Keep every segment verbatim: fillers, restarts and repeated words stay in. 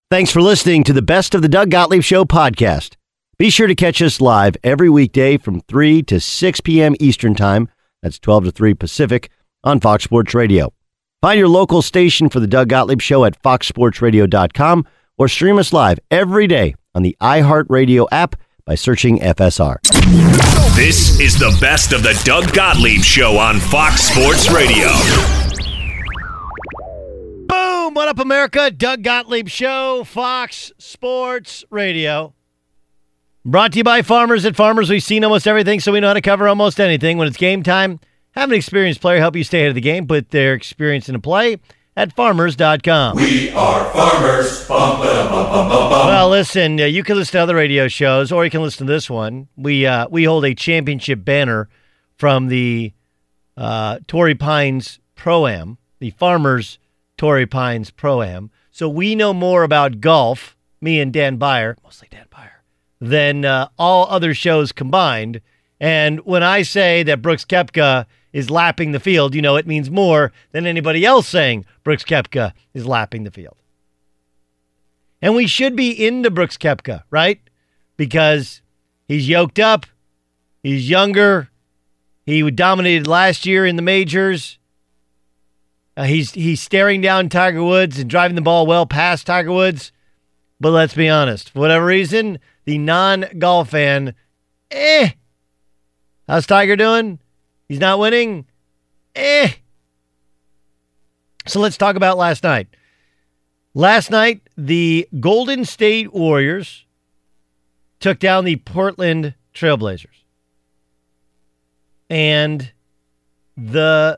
Thanks for listening to the Best of the Doug Gottlieb Show podcast. Be sure to catch us live every weekday from three to six p.m. Eastern Time. That's twelve to three Pacific on Fox Sports Radio. Find your local station for the Doug Gottlieb Show at fox sports radio dot com or stream us live every day on the iHeartRadio app by searching F S R. This is the Best of the Doug Gottlieb Show on Fox Sports Radio. Boom! What up, America? Doug Gottlieb Show, Fox Sports Radio. Brought to you by Farmers. At Farmers, we've seen almost everything, so we know how to cover almost anything. When it's game time, have an experienced player help you stay ahead of the game. Put their experience into play at farmers dot com. We are farmers. Bum, ba, bum, bum, bum, bum. Well, listen, uh, you can listen to other radio shows, or you can listen to this one. We uh, we hold a championship banner from the uh, Torrey Pines Pro-Am, the Farmers Torrey Pines Pro-Am. So we know more about golf, me and Dan Beyer, mostly Dan Beyer, than uh, all other shows combined. And when I say that Brooks Koepka is lapping the field, you know it means more than anybody else saying Brooks Koepka is lapping the field. And we should be into Brooks Koepka, right? Because he's yoked up, he's younger, he dominated last year in the majors. Uh, he's he's staring down Tiger Woods and driving the ball well past Tiger Woods. But let's be honest, for whatever reason, the non-golf fan, eh. How's Tiger doing? He's not winning? Eh. So let's talk about last night. Last night, the Golden State Warriors took down the Portland Trailblazers. And the...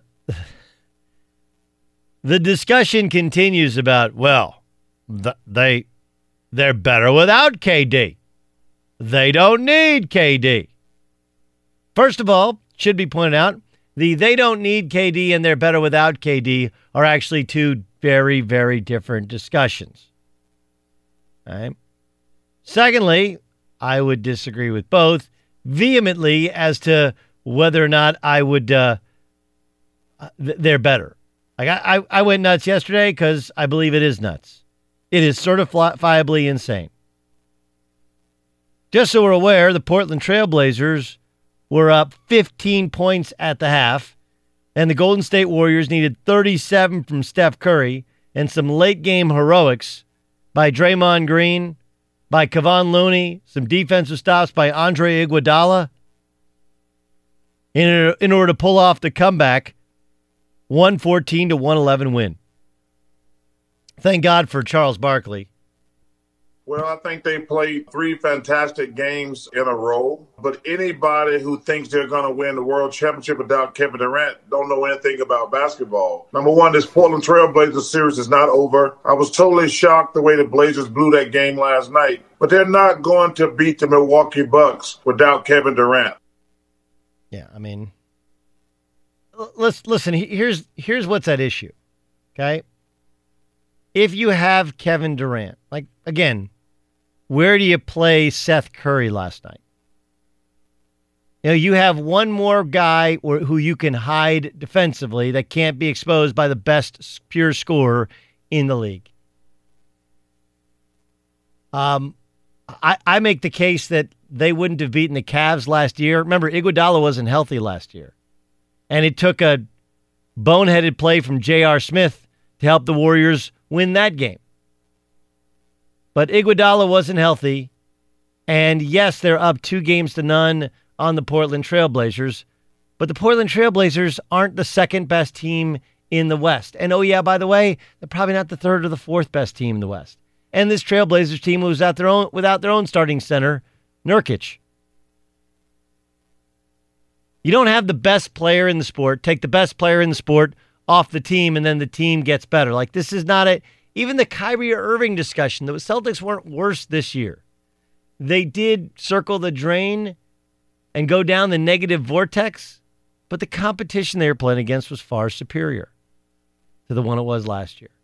The discussion continues about, well, th- they, they're better without K D. They don't need K D. First of all, should be pointed out, the they don't need K D and they're better without K D are actually two very, very different discussions. All right. Secondly, I would disagree with both vehemently as to whether or not I would, uh, th- they're better. Like I, I went nuts yesterday because I believe it is nuts. It is certifiably insane. Just so we're aware, the Portland Trailblazers were up fifteen points at the half, and the Golden State Warriors needed thirty-seven from Steph Curry and some late-game heroics by Draymond Green, by Kevon Looney, some defensive stops by Andre Iguodala in, in order to pull off the comeback one fourteen to one eleven win. Thank God for Charles Barkley. Well, I think they played three fantastic games in a row. But anybody who thinks they're going to win the world championship without Kevin Durant don't know anything about basketball. Number one, this Portland Trailblazers series is not over. I was totally shocked the way the Blazers blew that game last night. But they're not going to beat the Milwaukee Bucks without Kevin Durant. Yeah, I mean... Let's listen. Here's here's what's at issue. Okay, if you have Kevin Durant, like again, where do you play Seth Curry last night? You know, you have one more guy or, who you can hide defensively that can't be exposed by the best pure scorer in the league. Um, I I make the case that they wouldn't have beaten the Cavs last year. Remember, Iguodala wasn't healthy last year. And it took a boneheaded play from J R. Smith to help the Warriors win that game. But Iguodala wasn't healthy. And yes, they're up two games to none on the Portland Trailblazers. But the Portland Trailblazers aren't the second best team in the West. And oh yeah, by the way, they're probably not the third or the fourth best team in the West. And this Trailblazers team was without their own, without their own starting center, Nurkic. You don't have the best player in the sport, take the best player in the sport off the team, and then the team gets better. Like, this is not a, even the Kyrie Irving discussion, the Celtics weren't worse this year. They did circle the drain and go down the negative vortex, but the competition they were playing against was far superior to the one it was last year.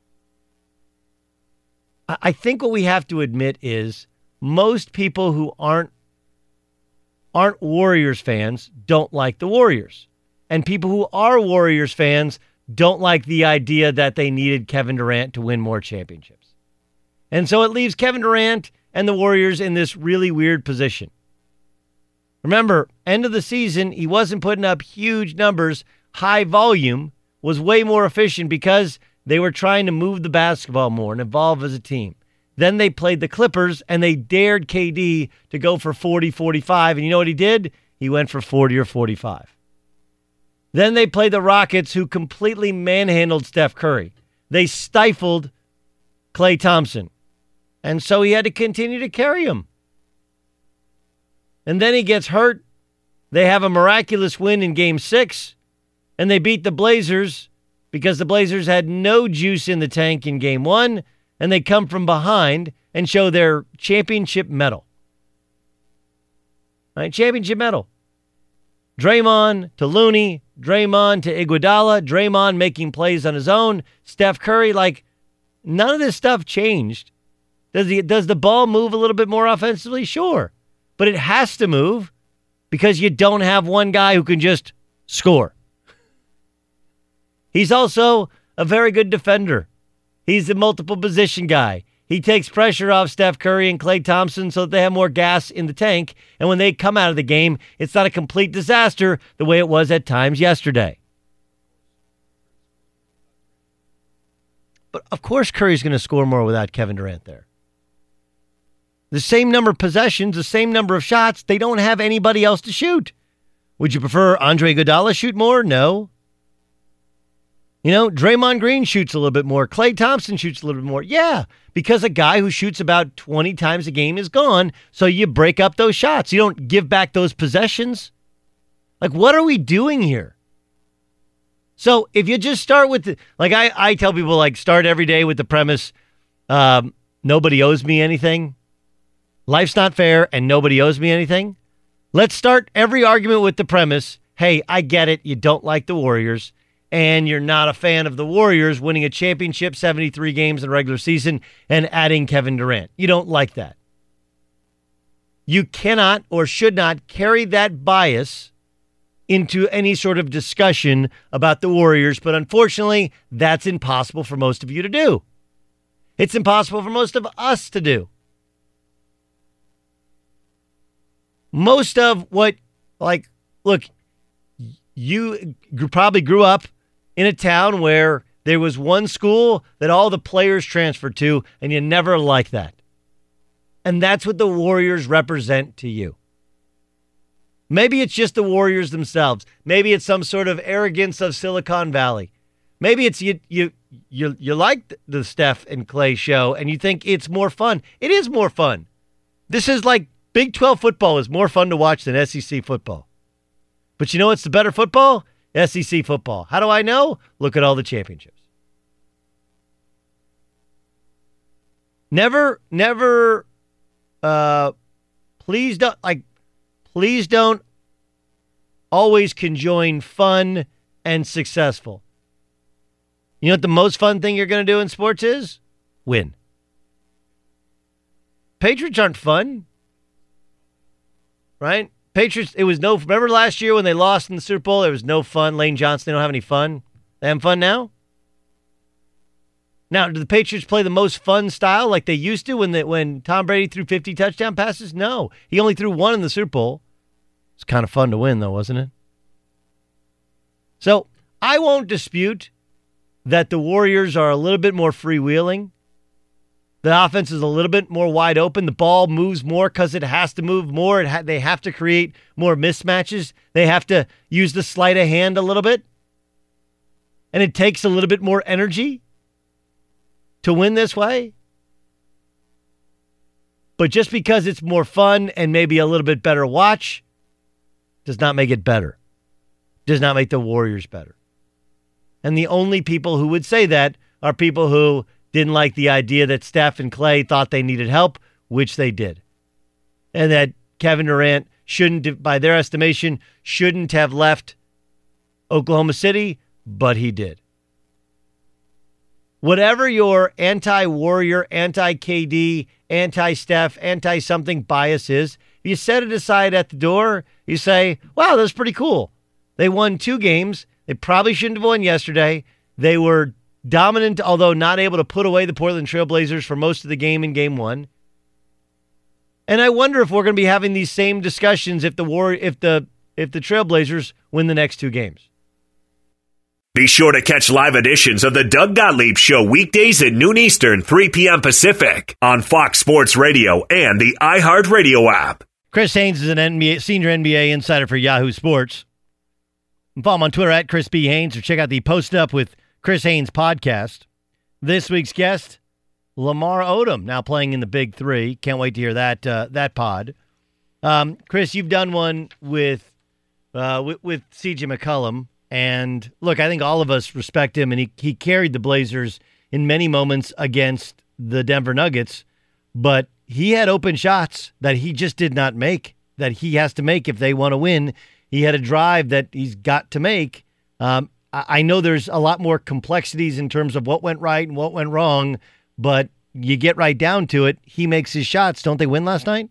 I think what we have to admit is most people who aren't aren't Warriors fans don't like the Warriors. And people who are Warriors fans don't like the idea that they needed Kevin Durant to win more championships. And so it leaves Kevin Durant and the Warriors in this really weird position. Remember, end of the season, he wasn't putting up huge numbers. High volume was way more efficient because they were trying to move the basketball more and evolve as a team. Then they played the Clippers, and they dared K D to go for forty, forty-five. And you know what he did? He went for forty or forty-five. Then they played the Rockets, who completely manhandled Steph Curry. They stifled Klay Thompson. And so he had to continue to carry him. And then he gets hurt. They have a miraculous win in Game six, and they beat the Blazers because the Blazers had no juice in the tank in Game one, and they come from behind and show their championship medal. Right, championship medal. Draymond to Looney, Draymond to Iguodala, Draymond making plays on his own, Steph Curry, like, none of this stuff changed. Does the, does the ball move a little bit more offensively? Sure. But it has to move because you don't have one guy who can just score. He's also a very good defender. He's a multiple position guy. He takes pressure off Steph Curry and Klay Thompson so that they have more gas in the tank. And when they come out of the game, it's not a complete disaster the way it was at times yesterday. But of course Curry's going to score more without Kevin Durant there. The same number of possessions, the same number of shots, they don't have anybody else to shoot. Would you prefer Andre Iguodala shoot more? No. You know, Draymond Green shoots a little bit more. Klay Thompson shoots a little bit more. Yeah, because a guy who shoots about twenty times a game is gone, so you break up those shots. You don't give back those possessions. Like, what are we doing here? So if you just start with, the, like I, I tell people, like, start every day with the premise, um, nobody owes me anything. Life's not fair and nobody owes me anything. Let's start every argument with the premise, hey, I get it, you don't like the Warriors, and you're not a fan of the Warriors winning a championship, seventy-three games in the regular season, and adding Kevin Durant. You don't like that. You cannot or should not carry that bias into any sort of discussion about the Warriors, but unfortunately, that's impossible for most of you to do. It's impossible for most of us to do. Most of what, like, look, you probably grew up in a town where there was one school that all the players transferred to, and you never liked that. And that's what the Warriors represent to you. Maybe it's just the Warriors themselves. Maybe it's some sort of arrogance of Silicon Valley. Maybe it's you you you you like the Steph and Klay show, and you think it's more fun. It is more fun. This is like Big twelve football is more fun to watch than S E C football. But you know what's the better football? S E C football. How do I know? Look at all the championships. Never, never, uh, please don't, like, please don't always conjoin fun and successful. You know what the most fun thing you're going to do in sports is? Win. Patriots aren't fun. Right? Patriots, it was no, remember last year when they lost in the Super Bowl? There was no fun. Lane Johnson, they don't have any fun. They have fun now? Now, do the Patriots play the most fun style like they used to when they, when Tom Brady threw fifty touchdown passes? No. He only threw one in the Super Bowl. It's kind of fun to win, though, wasn't it? So, I won't dispute that the Warriors are a little bit more freewheeling. The offense is a little bit more wide open. The ball moves more because it has to move more. It ha- they have to create more mismatches. They have to use the sleight of hand a little bit. And it takes a little bit more energy to win this way. But just because it's more fun and maybe a little bit better watch does not make it better. Does not make the Warriors better. And the only people who would say that are people who didn't like the idea that Steph and Klay thought they needed help, which they did. And that Kevin Durant shouldn't, by their estimation, shouldn't have left Oklahoma City, but he did. Whatever your anti-Warrior, anti-K D, anti-Steph, anti-something bias is, if you set it aside at the door, you say, wow, that's pretty cool. They won two games. They probably shouldn't have won yesterday. They were dominant, although not able to put away the Portland Trailblazers for most of the game in game one. And I wonder if we're going to be having these same discussions if the war, if the if the Trailblazers win the next two games. Be sure to catch live editions of the Doug Gottlieb Show weekdays at noon Eastern, three p.m. Pacific on Fox Sports Radio and the iHeartRadio app. Chris Haynes is an N B A, senior N B A insider for Yahoo Sports. And follow him on Twitter at Chris B. Haynes, or check out the Post Up with Chris Haynes podcast. This week's guest, Lamar Odom, now playing in the Big Three. Can't wait to hear that uh, that pod. Um, Chris, you've done one with uh, with, with C J McCollum. And look, I think all of us respect him, and he, he carried the Blazers in many moments against the Denver Nuggets, but he had open shots that he just did not make, that he has to make if they want to win. He had a drive that he's got to make. Um, I, I know there's a lot more complexities in terms of what went right and what went wrong, but you get right down to it. He makes his shots. Don't they win last night?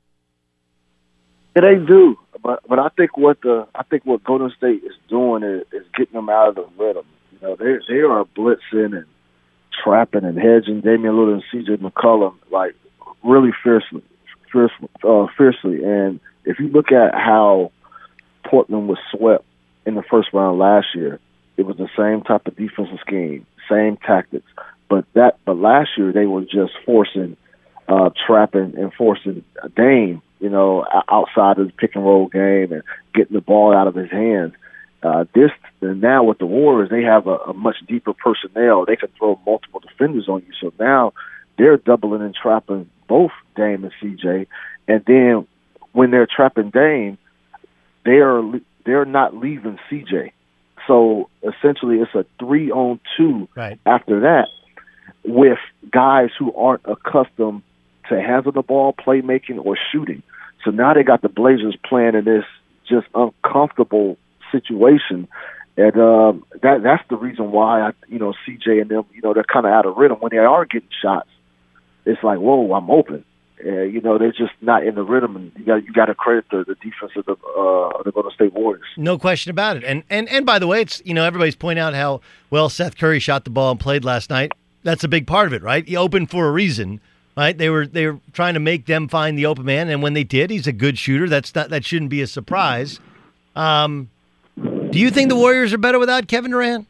Yeah, they do. But but I think what the I think what Golden State is doing is, is getting them out of the rhythm. You know, they they are blitzing and trapping and hedging Damian Lillard and C J McCollum like really fiercely, fiercely, uh, fiercely. And if you look at how Portland was swept in the first round last year, it was the same type of defensive scheme, same tactics. But that but last year they were just forcing, uh, trapping and forcing Dame, you know, outside of the pick and roll game and getting the ball out of his hands. Uh, this and now with the Warriors, they have a, a much deeper personnel. They can throw multiple defenders on you. So now they're doubling and trapping both Dame and C J. And then when they're trapping Dame, they're they're not leaving C J. So essentially, it's a three on two right after that with guys who aren't accustomed to handle the ball, playmaking, or shooting. So now they got the Blazers playing in this just uncomfortable situation, and um, that that's the reason why I, you know, C J and them, you know, they're kind of out of rhythm when they are getting shots. It's like, whoa, I'm open. Uh, you know, they're just not in the rhythm, and you got you got to credit the, the defense of the uh, the Golden State Warriors. No question about it. And and and by the way, it's, you know, everybody's pointing out how well Seth Curry shot the ball and played last night. That's a big part of it, right? He opened for a reason. Right, they were they were trying to make them find the open man, and when they did, he's a good shooter. That's not that shouldn't be a surprise. Um, do you think the Warriors are better without Kevin Durant?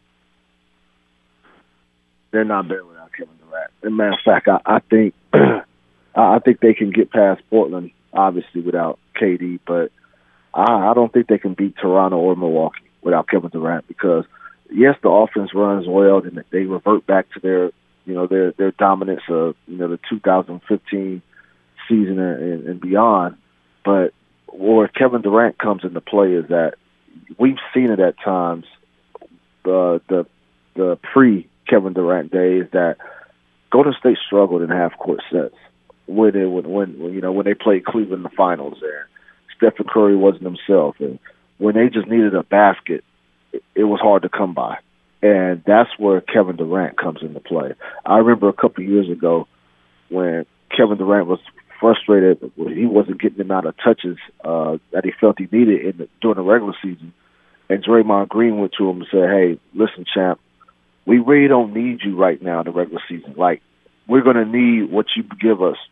They're not better without Kevin Durant. As a matter of fact, I, I think I think they can get past Portland, obviously without K D, but I, I don't think they can beat Toronto or Milwaukee without Kevin Durant, because yes, the offense runs well, and they revert back to their you know, their their dominance of, you know, the two thousand fifteen season and, and beyond. But where Kevin Durant comes into play is that we've seen it at times, the the the pre-Kevin Durant days, that Golden State struggled in half-court sets when it when, when you know when they played Cleveland in the finals there. Stephen Curry wasn't himself, and when they just needed a basket, it, it was hard to come by. And that's where Kevin Durant comes into play. I remember a couple of years ago when Kevin Durant was frustrated, he wasn't getting the amount of touches uh, that he felt he needed in the, during the regular season. And Draymond Green went to him and said, hey, listen, champ, we really don't need you right now in the regular season. Like, we're going to need what you give us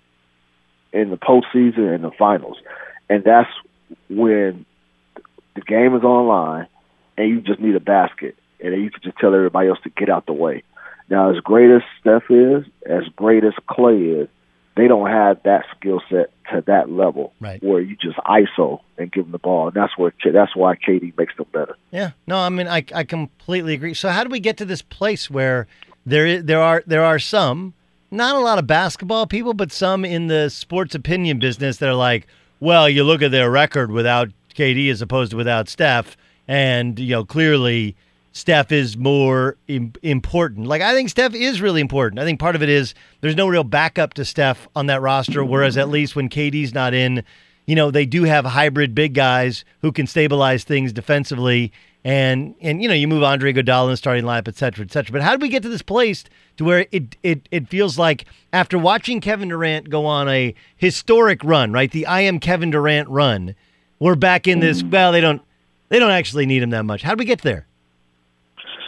in the postseason and the finals. And that's when the game is on the line and you just need a basket. And then you can just tell everybody else to get out the way. Now, as great as Steph is, as great as Clay is, they don't have that skill set to that level, right, where you just I S O and give them the ball. And that's where that's why K D makes them better. Yeah, no, I mean, I I completely agree. So how do we get to this place where there is, there are there are some, not a lot of basketball people, but some in the sports opinion business that are like, well, you look at their record without K D as opposed to without Steph, and you know clearly Steph is more im- important. Like, I think Steph is really important. I think part of it is there's no real backup to Steph on that roster, whereas at least when K D's not in, you know, they do have hybrid big guys who can stabilize things defensively. And, and you know, you move Andre Iguodala in the starting lineup, et cetera, et cetera. But how did we get to this place to where it, it, it feels like after watching Kevin Durant go on a historic run, right, the I am Kevin Durant run, we're back in this, well, they don't they don't actually need him that much. How did we get there?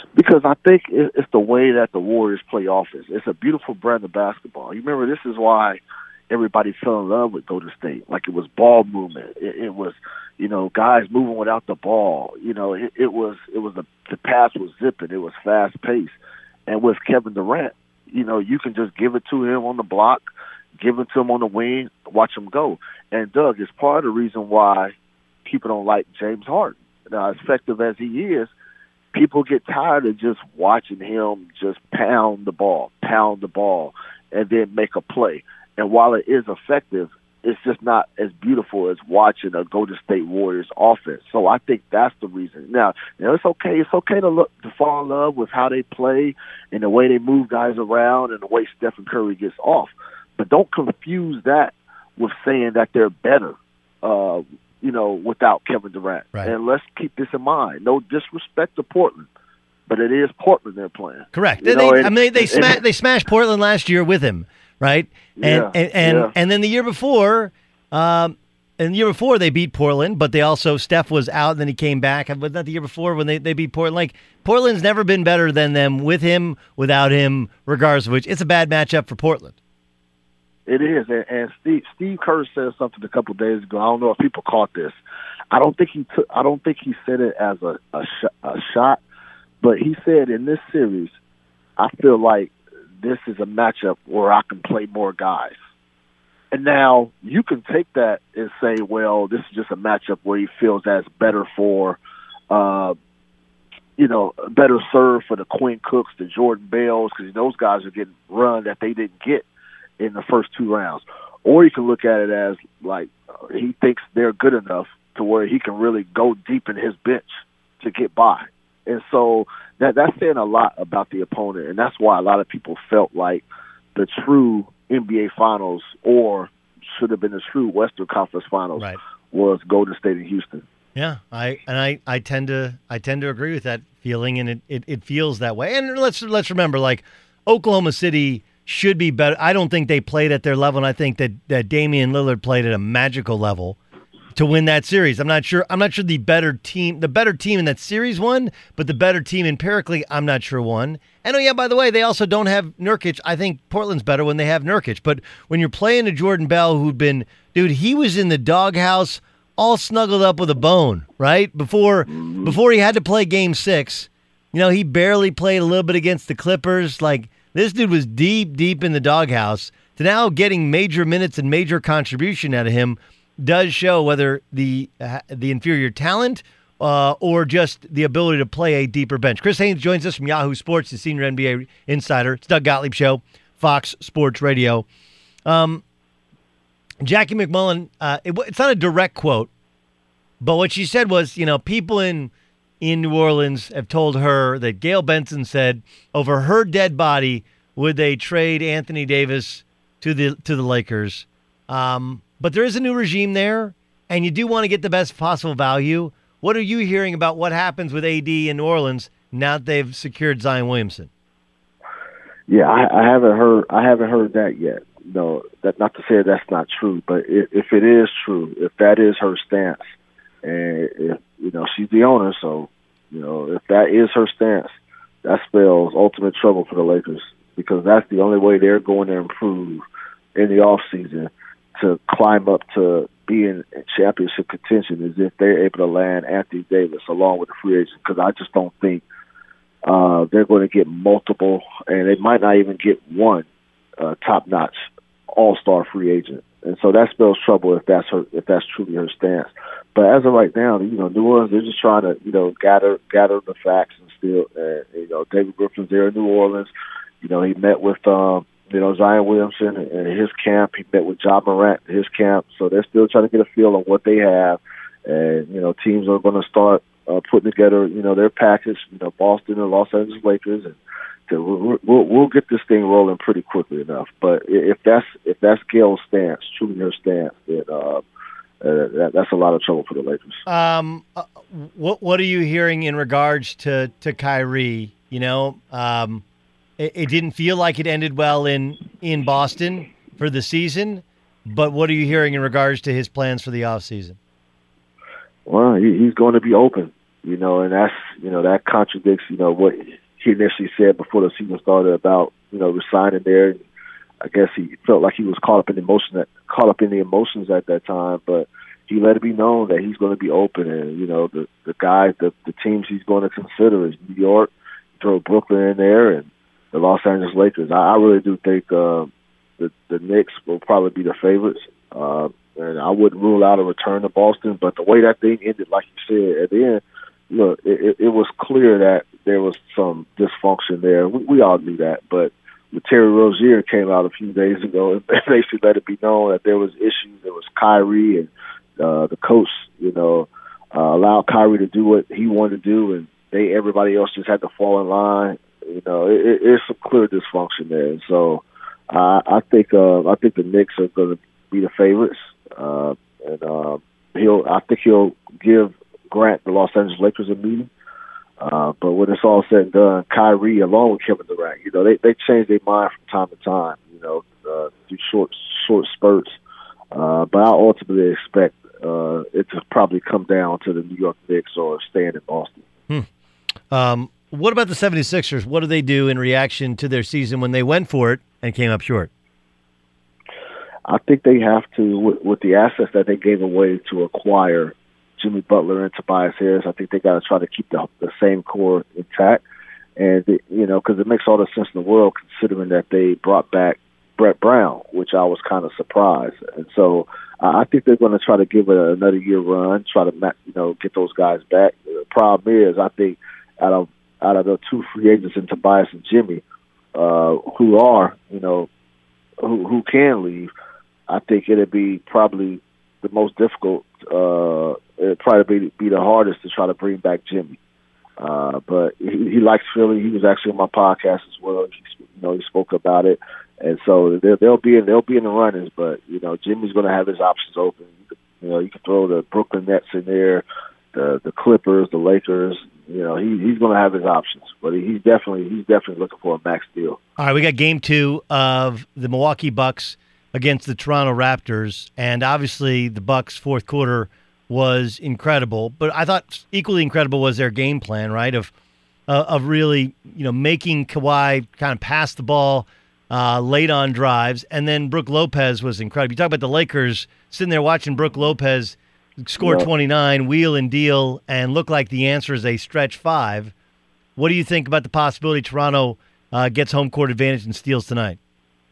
Because I think it's the way that the Warriors play offense. It's a beautiful brand of basketball. You remember, this is why everybody fell in love with Golden State. Like, it was ball movement. It, it was, you know, guys moving without the ball. You know, it, it was it was the the pass was zipping. It was fast paced. And with Kevin Durant, you know, you can just give it to him on the block, give it to him on the wing, watch him go. And Doug, is part of the reason why people don't like James Harden. Now, as effective as he is, people get tired of just watching him just pound the ball, pound the ball, and then make a play. And while it is effective, it's just not as beautiful as watching a Golden State Warriors offense. So I think that's the reason. Now, you know, it's okay. It's okay to look to fall in love with how they play and the way they move guys around and the way Stephen Curry gets off. But don't confuse that with saying that they're better, uh, you know, without Kevin Durant. Right. And let's keep this in mind. No disrespect to Portland, but it is Portland they're playing. Correct. You They, know, I and- mean, they and- sma- they smashed Portland last year with him, right? And Yeah, and and, yeah. and then the year before, um, and the year before they beat Portland, but they also Steph was out, and then he came back. But not the year before when they, they beat Portland. Like, Portland's never been better than them with him, without him, regardless of which. It's a bad matchup for Portland. It is, and, and Steve Steve Kerr said something a couple of days ago. I don't know if people caught this. I don't think he took. I don't think he said it as a a, sh- a shot, but he said in this series, I feel like this is a matchup where I can play more guys. And now you can take that and say, well, this is just a matchup where he feels that's better for, uh, you know, better served for the Quinn Cooks, the Jordan Bells, because those guys are getting run that they didn't get in the first two rounds. Or you can look at it as like uh, he thinks they're good enough to where he can really go deep in his bench to get by. And so that that's saying a lot about the opponent, and that's why a lot of people felt like the true N B A Finals, or should have been the true Western Conference Finals, Right. was Golden State and Houston. Yeah, I and I, I tend to I tend to agree with that feeling, and it, it, it feels that way. And let's let's remember, like, Oklahoma City should be better. I don't think they played at their level, and I think that, that Damian Lillard played at a magical level to win that series. I'm not sure. I'm not sure the better team, the better team in that series won, but the better team empirically, I'm not sure won. And oh yeah, by the way, they also don't have Nurkic. I think Portland's better when they have Nurkic. But when you're playing a Jordan Bell, who'd been, dude, he was in the doghouse, all snuggled up with a bone, right? Before before he had to play Game Six, you know, he barely played a little bit against the Clippers. Like, this dude was deep, deep in the doghouse. To now getting major minutes and major contribution out of him does show whether the uh, the inferior talent uh, or just the ability to play a deeper bench. Chris Haynes joins us from Yahoo Sports, the senior N B A insider. It's Doug Gottlieb Show, Fox Sports Radio. Um, Jackie McMullen, uh, it, it's not a direct quote, but what she said was, you know, people in in New Orleans have told her that Gail Benson said over her dead body would they trade Anthony Davis to the to the Lakers. Um, but there is a new regime there, and you do want to get the best possible value. What are you hearing about what happens with A D in New Orleans now that they've secured Zion Williamson? Yeah, I, I haven't heard. I haven't heard that yet. No, that not to say that's not true, but if, if it is true, if that is her stance, and if you know she's the owner, so you know if that is her stance, that spells ultimate trouble for the Lakers, because that's the only way they're going to improve in the off season to climb up to be in championship contention, is if they're able to land Anthony Davis along with the free agents. Because I just don't think uh, they're going to get multiple, and they might not even get one uh, top-notch all-star free agent. And so that spells trouble if that's her, if that's truly her stance. But as of right now, you know, New Orleans, they're just trying to, you know, gather gather the facts and still, uh, you know, David Griffin's there in New Orleans. You know, he met with, um, you know, Zion Williamson in his camp. He met with Ja Morant in his camp. So they're still trying to get a feel on what they have. And, you know, teams are going to start uh, putting together, you know, their package, you know, Boston and Los Angeles Lakers. And to, we'll, we'll, we'll get this thing rolling pretty quickly enough. But if that's if that's Gail's stance, truly her stance, then uh, uh, that, that's a lot of trouble for the Lakers. Um, uh, what what are you hearing in regards to, to Kyrie? You know, um, it, it didn't feel like it ended well in, in Boston for the season, but what are you hearing in regards to his plans for the offseason? Well, he, he's going to be open. You know, and that's, you know, that contradicts, you know, what he initially said before the season started about, you know, resigning there. I guess he felt like he was caught up in emotion, that, caught up in the emotions at that time, but he let it be known that he's going to be open. And, you know, the, the guys, the, the teams he's going to consider is New York, throw Brooklyn in there, and the Los Angeles Lakers. I, I really do think uh, the, the Knicks will probably be the favorites. Uh, and I wouldn't rule out a return to Boston, but the way that thing ended, like you said, at the end, look, it, it was clear that there was some dysfunction there. We, we all knew that, but when Terry Rozier came out a few days ago and basically let it be known that there was issues. There was Kyrie and uh, the coach, you know, uh, allowed Kyrie to do what he wanted to do, and they everybody else just had to fall in line. You know, it, it, it's some clear dysfunction there. And so uh, I think uh, I think the Knicks are going to be the favorites, uh, and uh, he'll I think he'll give Grant the Los Angeles Lakers a meeting. Uh, but when it's all said and done, Kyrie, along with Kevin Durant, you know, they, they change their mind from time to time, you know, uh, through short short spurts. Uh, but I ultimately expect uh, it to probably come down to the New York Knicks or staying in Boston. Hmm. Um, what about the seventy-sixers? What do they do in reaction to their season when they went for it and came up short? I think they have to, with, with the assets that they gave away to acquire Jimmy Butler and Tobias Harris, I think they got to try to keep the, the same core intact. And, you know, because it makes all the sense in the world considering that they brought back Brett Brown, which I was kind of surprised. And so uh, I think they're going to try to give it another year run, try to, you know, get those guys back. The problem is, I think out of out of the two free agents in Tobias and Jimmy, uh, who are, you know, who, who can leave, I think it'd be probably the most difficult, uh, it'd probably be, be the hardest to try to bring back Jimmy. Uh, but he, he likes Philly. He was actually on my podcast as well. He, you know, he spoke about it. And so they'll, they'll be in, they'll be in the runnings, but, you know, Jimmy's going to have his options open. You, could, you know, you can throw the Brooklyn Nets in there, the, the Clippers, the Lakers. You know, he, he's going to have his options, but he's definitely, he's definitely looking for a max deal. All right. We got game two of the Milwaukee Bucks against the Toronto Raptors, and obviously the Bucks' fourth quarter was incredible. But I thought equally incredible was their game plan, right? Of uh, of really, you know, making Kawhi kind of pass the ball uh, late on drives, and then Brook Lopez was incredible. You talk about the Lakers sitting there watching Brook Lopez score yeah. twenty-nine, wheel and deal, and look like the answer is a stretch five. What do you think about the possibility Toronto uh, gets home court advantage and steals tonight?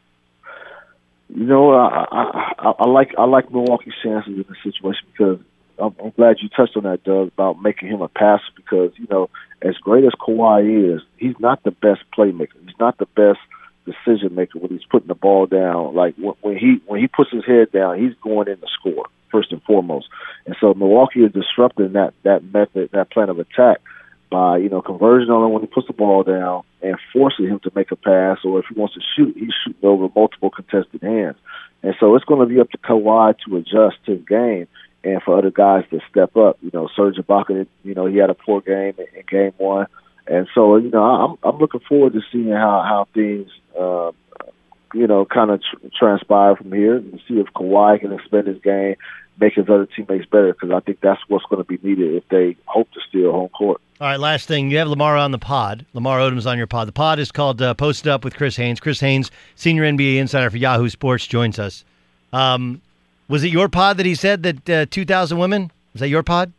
You know, I, I, I like I like Milwaukee's chances in this situation because I'm, I'm glad you touched on that, Doug, about making him a passer because, you know, as great as Kawhi is, he's not the best playmaker. He's not the best decision maker when he's putting the ball down. Like when, when he when he puts his head down, he's going in to score first and foremost. And so Milwaukee is disrupting that that method, that plan of attack by, you know, conversion on him when he puts the ball down and forcing him to make a pass, or if he wants to shoot, he's shooting over multiple contested hands. And so it's going to be up to Kawhi to adjust to the game and for other guys to step up. You know, Serge Ibaka, you know, he had a poor game in, in game one. And so, you know, I'm I'm looking forward to seeing how, how things, uh, you know, kind of tr- transpire from here and see if Kawhi can expand his game, make his other teammates better, because I think that's what's going to be needed if they hope to steal home court. All right, last thing. You have Lamar on the pod. Lamar Odom's on your pod. The pod is called uh, Posted Up with Chris Haynes. Chris Haynes, senior N B A insider for Yahoo Sports, joins us. Um, was it your pod that he said that uh, two thousand women? Was that your pod?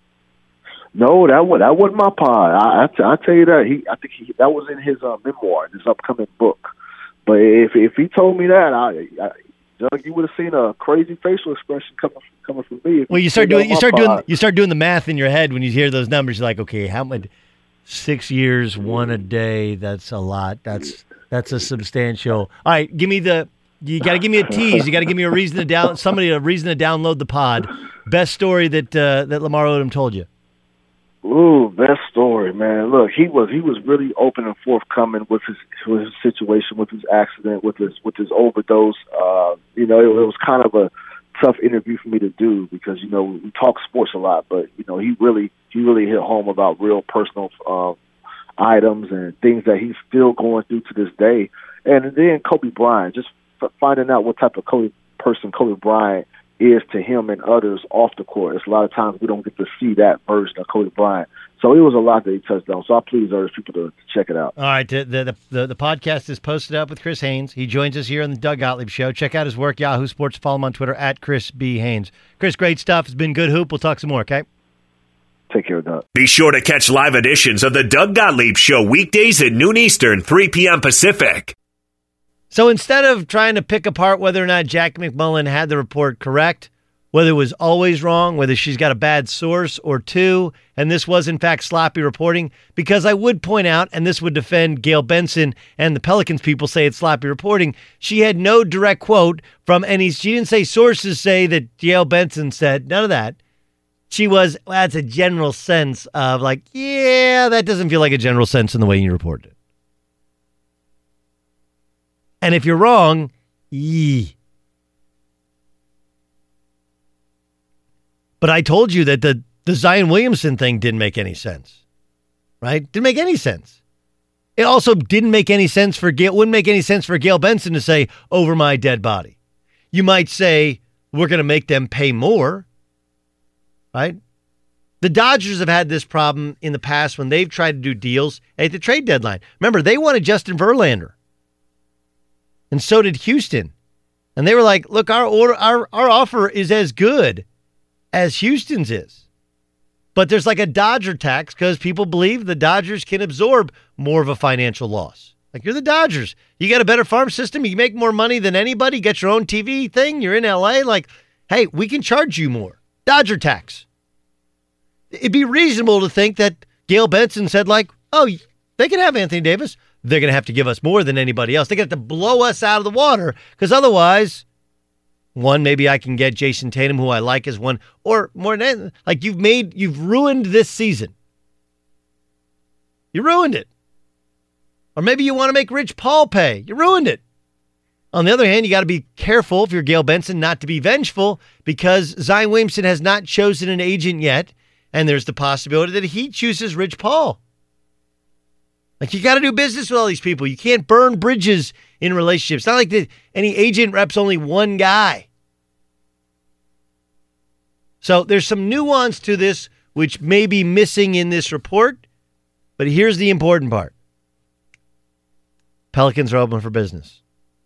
No, that was that wasn't my pod. I, I, t- I tell you that he, I think he, that was in his uh, memoir, in his upcoming book. But if if he told me that, I, I Doug, you would have seen a crazy facial expression coming coming from me. Well, you start doing you start pod. doing you start doing the math in your head when you hear those numbers. You're like, okay, how many? Six years, one a day. That's a lot. That's that's a substantial. All right, give me the. You got to give me a tease. You got to give me a reason to down somebody a reason to download the pod. Best story that uh, that Lamar Odom told you. Ooh, best story, man. Look, he was he was really open and forthcoming with his with his situation, with his accident, with his with his overdose. Uh, you know, it, it was kind of a tough interview for me to do because, you know, we talk sports a lot, but, you know, he really he really hit home about real personal uh, items and things that he's still going through to this day. And then Kobe Bryant, just finding out what type of Kobe person Kobe Bryant is to him and others off the court. It's a lot of times we don't get to see that version of Kobe Bryant. So it was a lot that he touched on. So I please urge people to check it out. All right. The, the, the, the podcast is posted up with Chris Haynes. He joins us here on the Doug Gottlieb Show. Check out his work, Yahoo Sports. Follow him on Twitter at Chris B. Haynes. Chris, great stuff. It's been good hoop. We'll talk some more, okay? Take care, Doug. Be sure to catch live editions of the Doug Gottlieb Show weekdays at noon Eastern, three p.m. Pacific. So instead of trying to pick apart whether or not Jackie MacMullan had the report correct, whether it was always wrong, whether she's got a bad source or two, and this was in fact sloppy reporting, because I would point out, and this would defend Gail Benson and the Pelicans people say it's sloppy reporting, she had no direct quote from any, she didn't say sources say that Gail Benson said, none of that. She was, well, that's a general sense of like, yeah, that doesn't feel like a general sense in the way you reported it. And if you're wrong, yee. But I told you that the, the Zion Williamson thing didn't make any sense, right? Didn't make any sense. It also didn't make any sense for Gail, wouldn't make any sense for Gail Benson to say, over my dead body. You might say, we're going to make them pay more, right? The Dodgers have had this problem in the past when they've tried to do deals at the trade deadline. Remember, they wanted Justin Verlander. And so did Houston. And they were like, look, our order, our, our offer is as good as Houston's is. But there's like a Dodger tax because people believe the Dodgers can absorb more of a financial loss. Like, you're the Dodgers. You got a better farm system. You make more money than anybody. You got your own T V thing. You're in L A. Like, hey, we can charge you more. Dodger tax. It'd be reasonable to think that Gail Benson said, like, oh, they can have Anthony Davis. They're going to have to give us more than anybody else. They're going to have to blow us out of the water because otherwise, one, maybe I can get Jason Tatum, who I like as one, or more than anything, like you've made, you've ruined this season. You ruined it. Or maybe you want to make Rich Paul pay. You ruined it. On the other hand, you got to be careful if you're Gail Benson not to be vengeful because Zion Williamson has not chosen an agent yet, and there's the possibility that he chooses Rich Paul. Like, you got to do business with all these people. You can't burn bridges in relationships. It's not like the, any agent reps only one guy. So there's some nuance to this, which may be missing in this report. But here's the important part. Pelicans are open for business.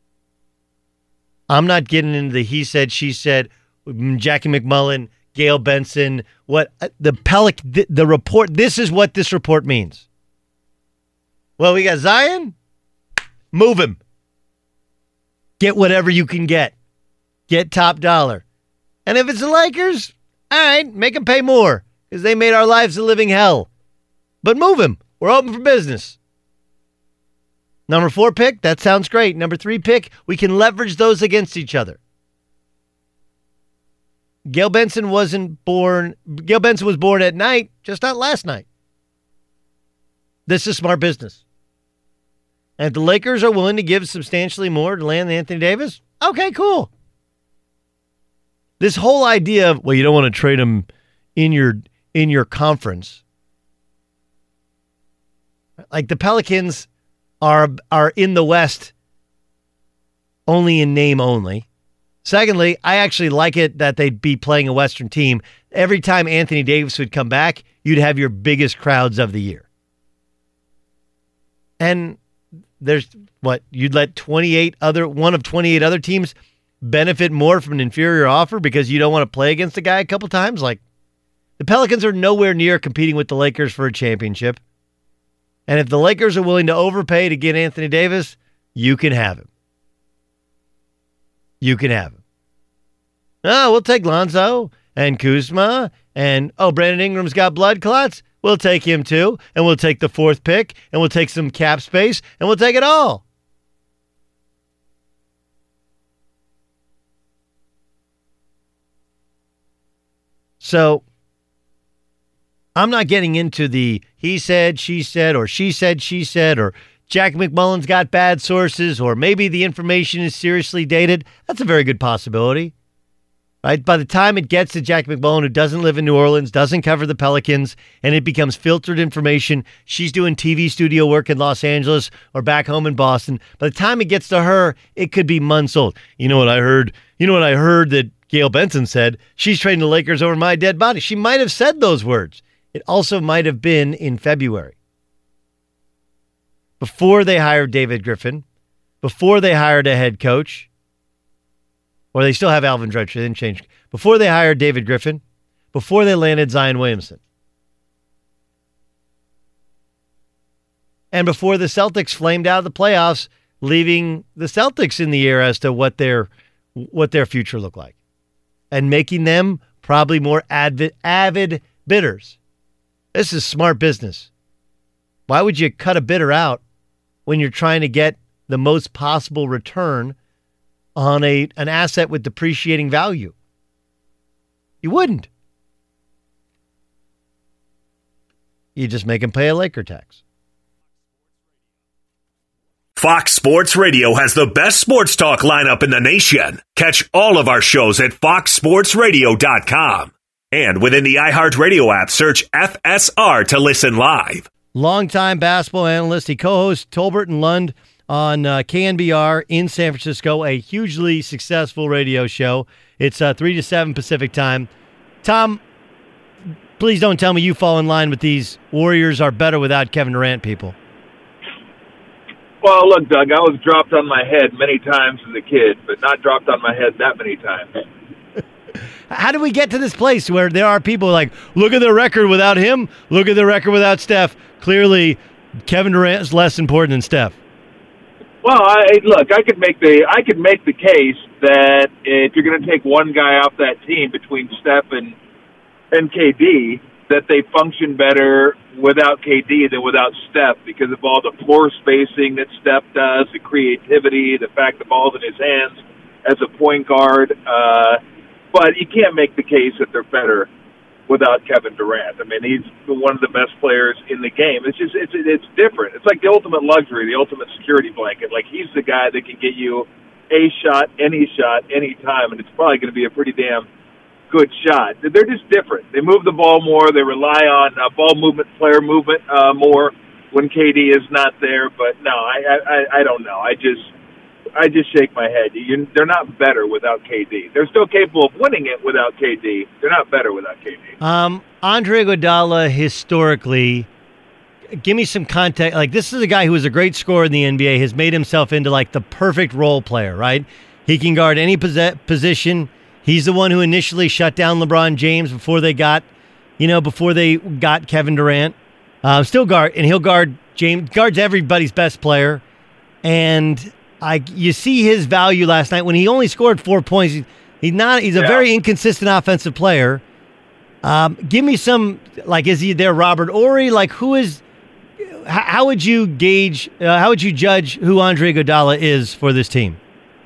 I'm not getting into the he said, she said, Jackie MacMullan, Gail Benson, what the Pelic, the, the report. This is what this report means. Well, we got Zion. Move him. Get whatever you can get. Get top dollar. And if it's the Lakers, all right, make them pay more because they made our lives a living hell. But move him. We're open for business. Number four pick, that sounds great. Number three pick, we can leverage those against each other. Gail Benson wasn't born. Gail Benson was born at night, just not last night. This is smart business. And if the Lakers are willing to give substantially more to land Anthony Davis, okay, cool. This whole idea of, well, you don't want to trade him in your in your conference. Like the Pelicans are are in the West only in name only. Secondly, I actually like it that they'd be playing a Western team. Every time Anthony Davis would come back, you'd have your biggest crowds of the year. And there's what you'd let twenty-eight other one of twenty-eight other teams benefit more from an inferior offer because you don't want to play against a guy a couple times. Like the Pelicans are nowhere near competing with the Lakers for a championship. And if the Lakers are willing to overpay to get Anthony Davis, you can have him. You can have him. Oh, we'll take Lonzo and Kuzma and oh, Brandon Ingram's got blood clots. We'll take him too, and we'll take the fourth pick, and we'll take some cap space, and we'll take it all. So I'm not getting into the he said, she said, or she said, she said, or Jack MacMullan's got bad sources, or maybe the information is seriously dated. That's a very good possibility. Right? By the time it gets to Jack MacMullan, who doesn't live in New Orleans, doesn't cover the Pelicans, and it becomes filtered information, she's doing T V studio work in Los Angeles or back home in Boston. By the time it gets to her, it could be months old. You know what I heard? You know what I heard that Gail Benson said? She's trading the Lakers over my dead body. She might have said those words. It also might have been in February. Before they hired David Griffin, before they hired a head coach, or they still have Alvin Dredge, they didn't change. Before they hired David Griffin, before they landed Zion Williamson. And before the Celtics flamed out of the playoffs, leaving the Celtics in the air as to what their what their future looked like. And making them probably more avid, avid bidders. This is smart business. Why would you cut a bidder out when you're trying to get the most possible return on a an asset with depreciating value? You wouldn't. You just make them pay a Laker tax. Fox Sports Radio has the best sports talk lineup in the nation. Catch all of our shows at fox sports radio dot com. And within the iHeartRadio app, search F S R to listen live. Longtime basketball analyst. He co-hosts Tolbert and Lund on uh, K N B R in San Francisco, a hugely successful radio show. It's uh, three to seven Pacific time. Tom, please don't tell me you fall in line with these Warriors are better without Kevin Durant people. Well, look, Doug, I was dropped on my head many times as a kid, but not dropped on my head that many times. How do we get to this place where there are people like, look at the record without him, look at the record without Steph. Clearly, Kevin Durant is less important than Steph. Well, I, look, I could make the I could make the case that if you're going to take one guy off that team between Steph and and K D, that they function better without K D than without Steph because of all the floor spacing that Steph does, the creativity, the fact the ball's in his hands as a point guard. Uh, but you can't make the case that they're better without Kevin Durant. I mean, he's one of the best players in the game. It's just, it's it's different. It's like the ultimate luxury, the ultimate security blanket. Like, he's the guy that can get you a shot, any shot, any time, and it's probably going to be a pretty damn good shot. They're just different. They move the ball more. They rely on uh, ball movement, player movement uh, more when K D is not there. But no, I, I I don't know. I just I just shake my head. You, they're not better without K D. They're still capable of winning it without K D. They're not better without K D. Um, Andre Iguodala, historically, give me some context. Like, this is a guy who was a great scorer in the N B A, has made himself into like the perfect role player, right? He can guard any pos- position. He's the one who initially shut down LeBron James before they got, you know, before they got Kevin Durant. Uh, still guard, and he'll guard James, guards everybody's best player. And I, you see his value last night when he only scored four points. He, he's not. He's a yeah. very inconsistent offensive player. Um, give me some, like, is he there, Robert Horry? Like, who is? How, how would you gauge? Uh, how would you judge who Andre Iguodala is for this team?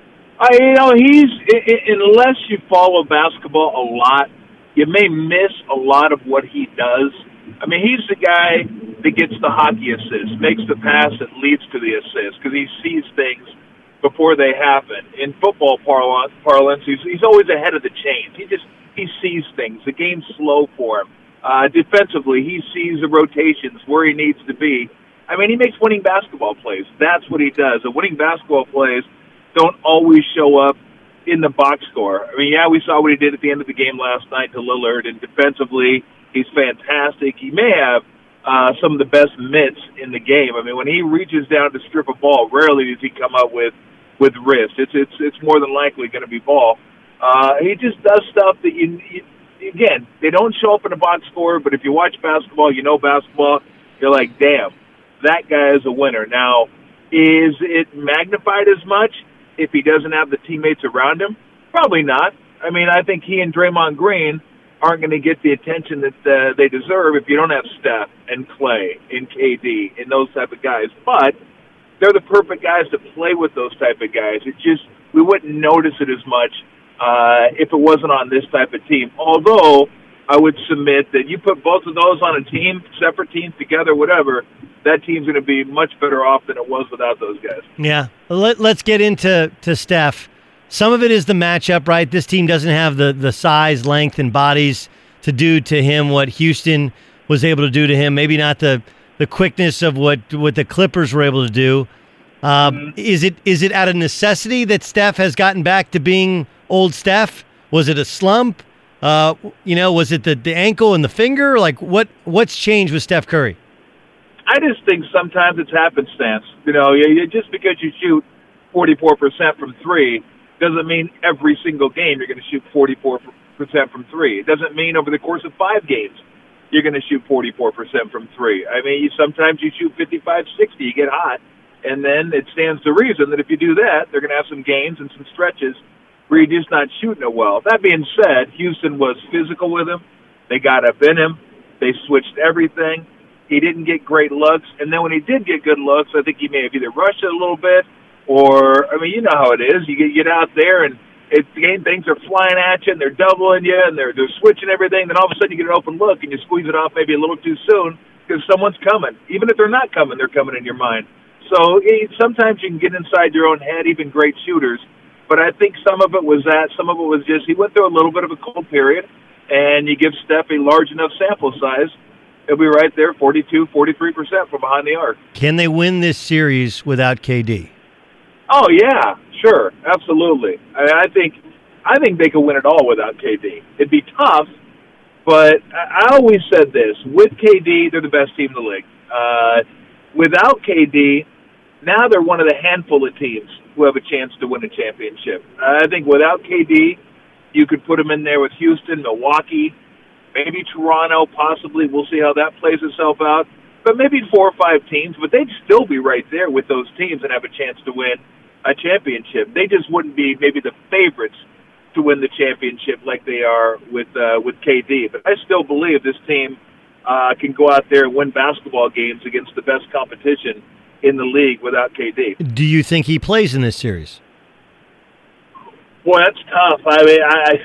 I, you know, he's, unless you follow basketball a lot, you may miss a lot of what he does. I mean, he's the guy that gets the hockey assist, makes the pass that leads to the assist, because he sees things before they happen. In football parlance, parlance he's, he's always ahead of the chains. He just, he sees things. The game's slow for him. Uh, defensively, he sees the rotations where he needs to be. I mean, he makes winning basketball plays. That's what he does. The winning basketball plays don't always show up in the box score. I mean, yeah, we saw what he did at the end of the game last night to Lillard, and defensively, he's fantastic. He may have uh, some of the best mitts in the game. I mean, when he reaches down to strip a ball, rarely does he come up with, with wrist. It's it's it's more than likely going to be ball. Uh, he just does stuff that, you, you again, they don't show up in a box score, but if you watch basketball, you know basketball, you're like, damn, that guy is a winner. Now, is it magnified as much if he doesn't have the teammates around him? Probably not. I mean, I think he and Draymond Green aren't going to get the attention that uh, they deserve if you don't have Steph and Clay and K D and those type of guys. But they're the perfect guys to play with those type of guys. It just, we wouldn't notice it as much uh, if it wasn't on this type of team. Although I would submit that you put both of those on a team, separate teams together, whatever, that team's going to be much better off than it was without those guys. Yeah. Let, let's get into to Steph. Some of it is the matchup, right? This team doesn't have the, the size, length, and bodies to do to him what Houston was able to do to him. Maybe not the, the quickness of what, what the Clippers were able to do. Um, mm-hmm. Is it is it out of necessity that Steph has gotten back to being old Steph? Was it a slump? Uh, you know, was it the, the ankle and the finger? Like, what what's changed with Steph Curry? I just think sometimes it's happenstance. You know, you, you, just because you shoot forty-four percent from three doesn't mean every single game you're going to shoot forty-four percent from three. It doesn't mean over the course of five games you're going to shoot forty-four percent from three. I mean, you, sometimes you shoot fifty-five, sixty, you get hot, and then it stands to reason that if you do that, they're going to have some games and some stretches where you're just not shooting it well. That being said, Houston was physical with him. They got up in him. They switched everything. He didn't get great looks, and then when he did get good looks, I think he may have either rushed it a little bit or, I mean, you know how it is. You get, get out there, and it's game things are flying at you, and they're doubling you, and they're they're switching everything. Then all of a sudden you get an open look, and you squeeze it off maybe a little too soon because someone's coming. Even if they're not coming, they're coming in your mind. So eh, sometimes you can get inside your own head, even great shooters. But I think some of it was that. Some of it was just he went through a little bit of a cold period, and you give Steph a large enough sample size, he'll be right there, forty-two, forty-three percent from behind the arc. Can they win this series without K D? Oh, yeah, sure, absolutely. I, I think I think they could win it all without K D. It'd be tough, but I, I always said this. With K D, they're the best team in the league. Uh, without K D, now they're one of the handful of teams who have a chance to win a championship. I think without K D, you could put them in there with Houston, Milwaukee, maybe Toronto, possibly. We'll see how that plays itself out. But maybe four or five teams, but they'd still be right there with those teams and have a chance to win a championship. They just wouldn't be maybe the favorites to win the championship like they are with uh, with K D. But I still believe this team uh, can go out there and win basketball games against the best competition in the league without K D. Do you think he plays in this series? Boy, that's tough. I mean, I, I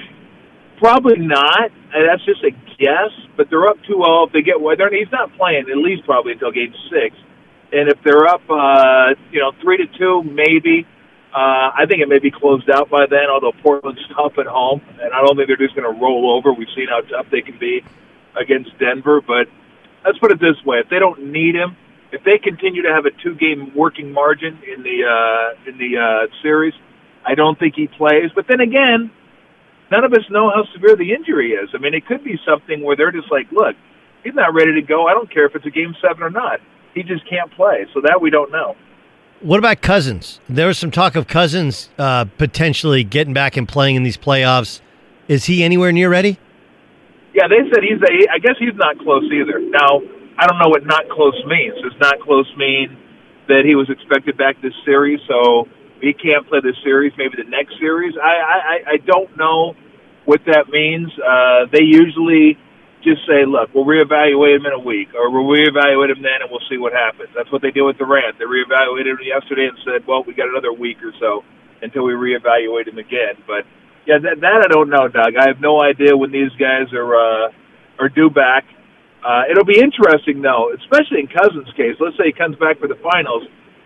probably not. That's just a guess. But they're up two oh. If they get well, he's not playing at least probably until game six. And if they're up, uh, you know, three to two, maybe. Uh, I think it may be closed out by then. Although Portland's tough at home, and I don't think they're just going to roll over. We've seen how tough they can be against Denver. But let's put it this way: if they don't need him, if they continue to have a two-game working margin in the uh, in the uh, series, I don't think he plays. But then again, none of us know how severe the injury is. I mean, it could be something where they're just like, look, he's not ready to go. I don't care if it's a game seven or not. He just can't play. So that we don't know. What about Cousins? There was some talk of Cousins uh, potentially getting back and playing in these playoffs. Is he anywhere near ready? Yeah, they said he's a, I guess he's not close either. Now, I don't know what not close means. Does not close mean that he was expected back this series, so he can't play this series, maybe the next series? I, I, I don't know what that means. Uh, they usually just say, look, we'll reevaluate him in a week, or we'll reevaluate him then and we'll see what happens. That's what they did with Durant. They reevaluated him yesterday and said, well, we got another week or so until we reevaluate him again. But, yeah, that, that I don't know, Doug. I have no idea when these guys are uh, are due back. Uh, it'll be interesting, though, especially in Cousins' case. Let's say he comes back for the finals.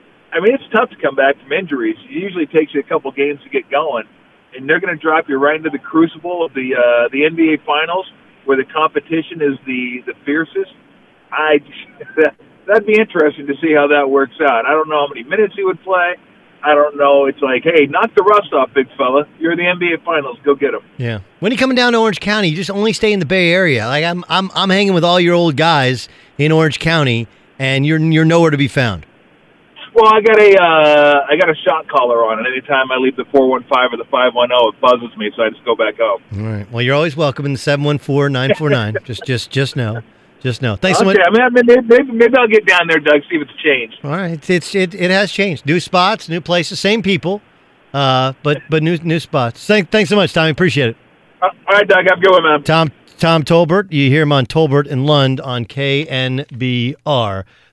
I mean, it's tough to come back from injuries. It usually takes you a couple games to get going, and they're going to drop you right into the crucible of the uh, the N B A Finals, where the competition is the, the fiercest. I that, that'd be interesting to see how that works out. I don't know how many minutes he would play. I don't know. It's like, hey, knock the rust off, big fella. You're in the N B A Finals. Go get him. Yeah. When you coming down to Orange County, you just only stay in the Bay Area. Like I'm, I'm, I'm hanging with all your old guys in Orange County, and you're you're nowhere to be found. Well, I got a uh, I got a shot collar on, and anytime I leave the four one five or the five one zero, it buzzes me, so I just go back home. All right. Well, you're always welcome in the seven one four, nine four nine. just, just, just know. Just know. Thanks okay, so much. I mean, maybe, maybe, maybe I'll get down there, Doug, see if it's changed. All right, it's, it's it it has changed. New spots, new places, same people, uh, but but new new spots. Thank, thanks so much, Tommy. Appreciate it. Uh, all right, Doug, have a good one, man. Tom Tom Tolbert. You hear him on Tolbert and Lund on K N B R.